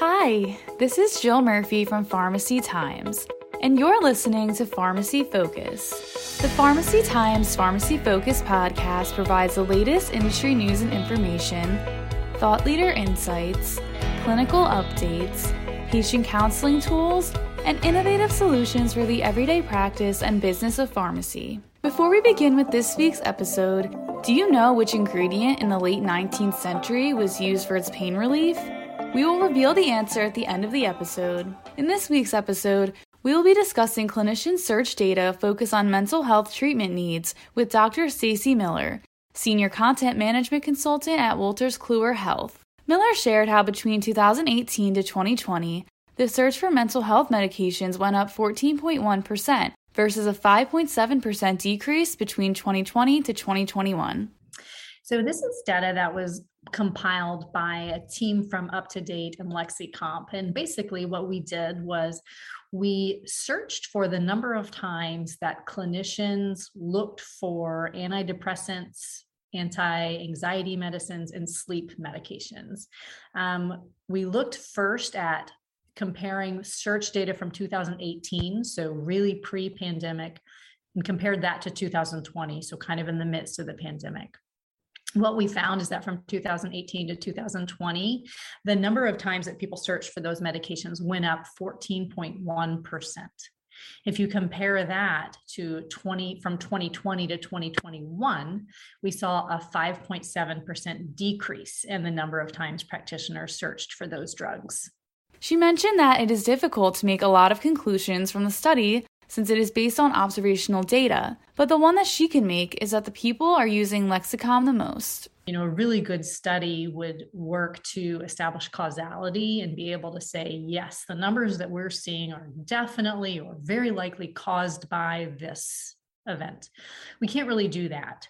Hi, this is Jill Murphy from Pharmacy Times, and you're listening to Pharmacy Focus. The Pharmacy Times Pharmacy Focus podcast provides the latest industry news and information, thought leader insights, clinical updates, patient counseling tools, and innovative solutions for the everyday practice and business of pharmacy. Before we begin with this week's episode, do you know which ingredient in the late 19th century was used for its pain relief? We will reveal the answer at the end of the episode. In this week's episode, we will be discussing clinician search data focused on mental health treatment needs with Dr. Stacy Miller, Senior Content Management Consultant at Wolters Kluwer Health. Miller shared how between 2018 to 2020, the search for mental health medications went up 14.1% versus a 5.7% decrease between 2020 to 2021. So this is data that was compiled by a team from UpToDate and Lexicomp. And basically what we did was we searched for the number of times that clinicians looked for antidepressants, anti-anxiety medicines, and sleep medications. We looked first at comparing search data from 2018, so really pre-pandemic, and compared that to 2020, so kind of in the midst of the pandemic. What we found is that from 2018 to 2020, the number of times that people searched for those medications went up 14.1%. If you compare that to from 2020 to 2021, we saw a 5.7% decrease in the number of times practitioners searched for those drugs. She mentioned that it is difficult to make a lot of conclusions from the study since it is based on observational data, but the one that she can make is that the people are using Lexicomp the most. A really good study would work to establish causality and be able to say, yes, the numbers that we're seeing are definitely or very likely caused by this event. We can't really do that.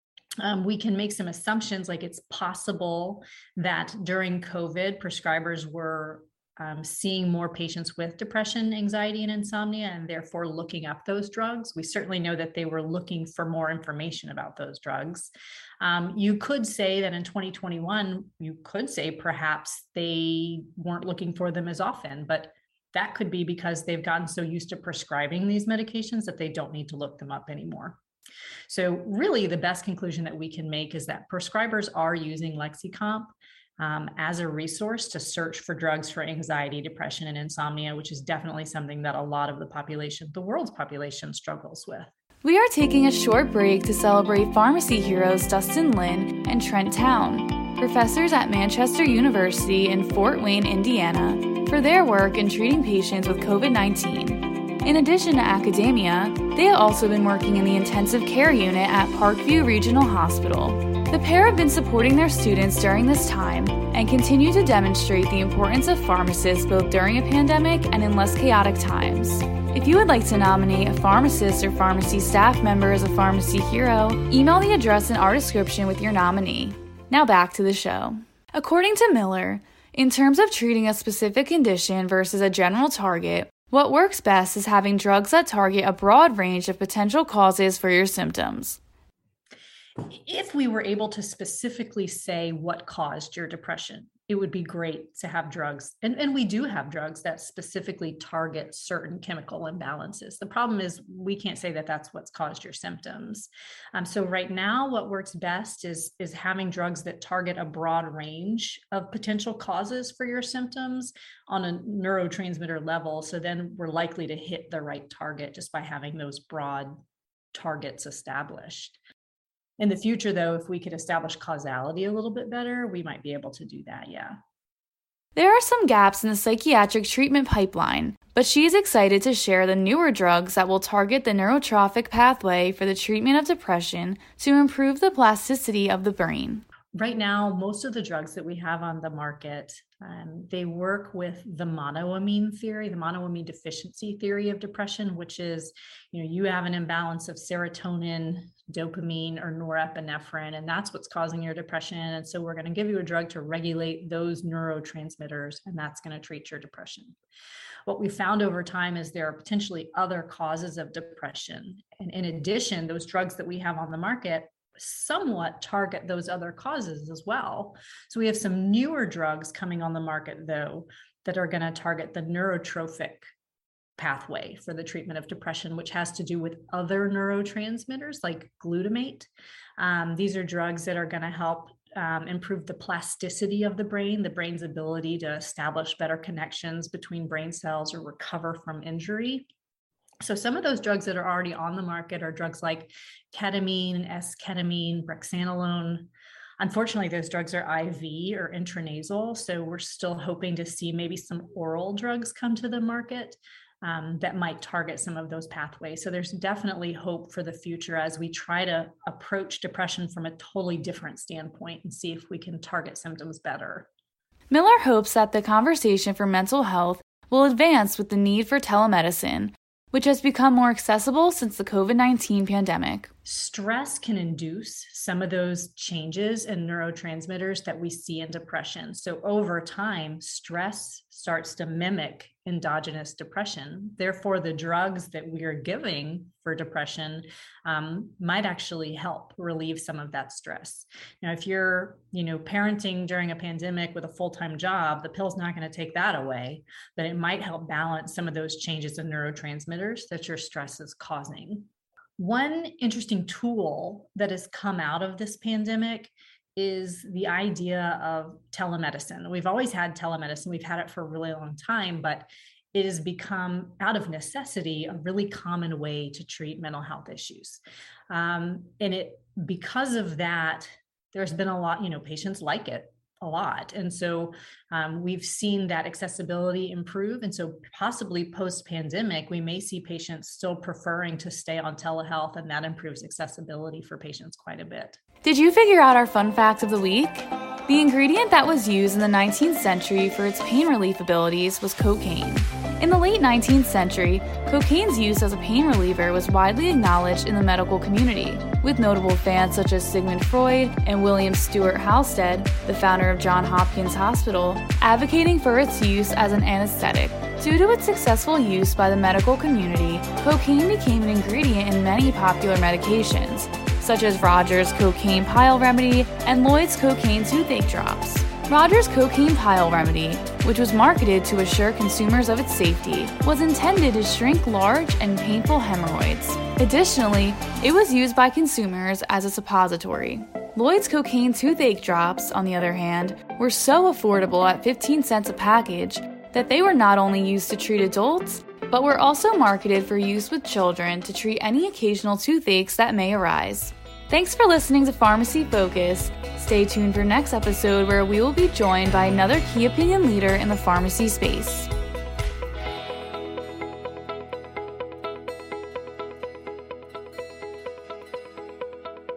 We can make some assumptions, like it's possible that during COVID, prescribers were seeing more patients with depression, anxiety, and insomnia, and therefore looking up those drugs. We certainly know that they were looking for more information about those drugs. You could say that in 2021, you could say perhaps they weren't looking for them as often, but that could be because they've gotten so used to prescribing these medications that they don't need to look them up anymore. So really the best conclusion that we can make is that prescribers are using Lexicomp as a resource to search for drugs for anxiety, depression, and insomnia, which is definitely something that a lot of the world's population struggles with. We are taking a short break to celebrate pharmacy heroes Dustin Lin and Trent Town, professors at Manchester University in Fort Wayne, Indiana, for their work in treating patients with COVID-19. In addition to academia, they have also been working in the intensive care unit at Parkview Regional Hospital. The pair have been supporting their students during this time and continue to demonstrate the importance of pharmacists both during a pandemic and in less chaotic times. If you would like to nominate a pharmacist or pharmacy staff member as a pharmacy hero, email the address in our description with your nominee. Now back to the show. According to Miller, in terms of treating a specific condition versus a general target, what works best is having drugs that target a broad range of potential causes for your symptoms. If we were able to specifically say what caused your depression, it would be great to have drugs. And we do have drugs that specifically target certain chemical imbalances. The problem is we can't say that that's what's caused your symptoms. So right now, what works best is having drugs that target a broad range of potential causes for your symptoms on a neurotransmitter level. So then we're likely to hit the right target just by having those broad targets established. In the future, though, if we could establish causality a little bit better, we might be able to do that, yeah. There are some gaps in the psychiatric treatment pipeline, but she is excited to share the newer drugs that will target the neurotrophic pathway for the treatment of depression to improve the plasticity of the brain. Right now, most of the drugs that we have on the market, they work with the monoamine theory, the monoamine deficiency theory of depression, which is, you have an imbalance of serotonin, dopamine, or norepinephrine, and that's what's causing your depression. And so we're going to give you a drug to regulate those neurotransmitters, and that's going to treat your depression. What we found over time is there are potentially other causes of depression. And in addition, those drugs that we have on the market somewhat target those other causes as well. So we have some newer drugs coming on the market, though, that are going to target the neurotrophic pathway for the treatment of depression, which has to do with other neurotransmitters like glutamate. These are drugs that are going to help improve the plasticity of the brain's ability to establish better connections between brain cells or recover from injury. So some of those drugs that are already on the market are drugs like ketamine, esketamine, brexanolone. Unfortunately, those drugs are IV or intranasal. So we're still hoping to see maybe some oral drugs come to the market that might target some of those pathways. So there's definitely hope for the future as we try to approach depression from a totally different standpoint and see if we can target symptoms better. Miller hopes that the conversation for mental health will advance with the need for telemedicine, which has become more accessible since the COVID-19 pandemic. Stress can induce some of those changes in neurotransmitters that we see in depression. So over time, stress starts to mimic endogenous depression. Therefore, the drugs that we are giving for depression might actually help relieve some of that stress. Now, if you're, parenting during a pandemic with a full-time job, the pill's not going to take that away, but it might help balance some of those changes in neurotransmitters that your stress is causing. One interesting tool that has come out of this pandemic is the idea of telemedicine. We've always had telemedicine. We've had it for a really long time, but it has become, out of necessity, a really common way to treat mental health issues. Because of that, there's been a lot, patients like it a lot. And so we've seen that accessibility improve. And so possibly post-pandemic, we may see patients still preferring to stay on telehealth, and that improves accessibility for patients quite a bit. Did you figure out our fun fact of the week? The ingredient that was used in the 19th century for its pain relief abilities was cocaine. In the late 19th century, cocaine's use as a pain reliever was widely acknowledged in the medical community, with notable fans such as Sigmund Freud and William Stewart Halsted, the founder of Johns Hopkins Hospital, advocating for its use as an anesthetic. Due to its successful use by the medical community, cocaine became an ingredient in many popular medications, such as Rogers' Cocaine Pile Remedy and Lloyd's Cocaine Toothache Drops. Rogers' Cocaine Pile Remedy, which was marketed to assure consumers of its safety, was intended to shrink large and painful hemorrhoids. Additionally, it was used by consumers as a suppository. Lloyd's Cocaine Toothache Drops, on the other hand, were so affordable at 15 cents a package that they were not only used to treat adults, but were also marketed for use with children to treat any occasional toothaches that may arise. Thanks for listening to Pharmacy Focus. Stay tuned for next episode where we will be joined by another key opinion leader in the pharmacy space.